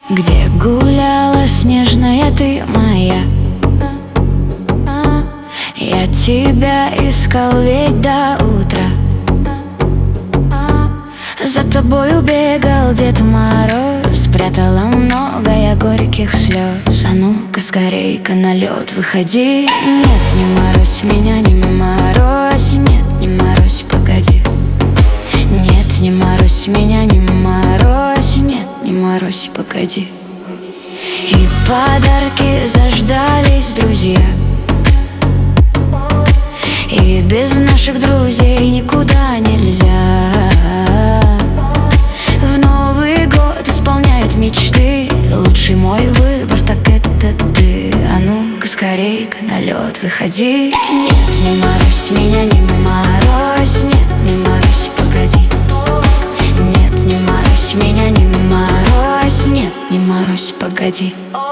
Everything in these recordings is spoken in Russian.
Где гуляла снежная ты моя? Я тебя искал ведь до утра. За тобою бегал Дед Мороз, спрятала много я горьких слез. А ну-ка скорей-ка на лед выходи. Нет, не морозь меня, не морозь. Нет, не морозь, погоди. Нет, не морозь меня, не морозь. Нет, не морозь, погоди. И подарки заждались друзья, и без наших друзей никуда нельзя. В Новый год исполняют мечты. Лучший мой выбор, так это ты. А ну-ка скорей-ка на лед выходи. Нет, не морозь меня, не морозь. Нет, не морозь, погоди. Нет, не морозь меня, не морозь. Нет, не морозь, погоди.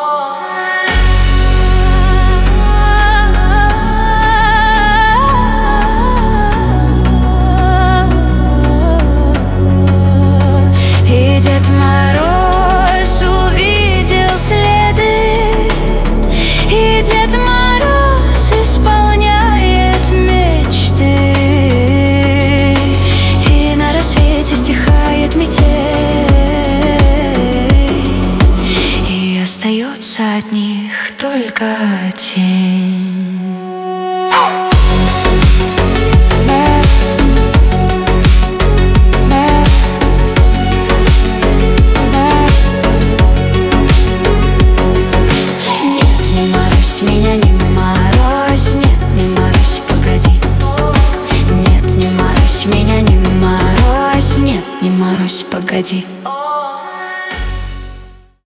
И Дед Мороз увидел следы, и Дед Мороз исполняет мечты. И на рассвете стихает метель, и остается от них только тень.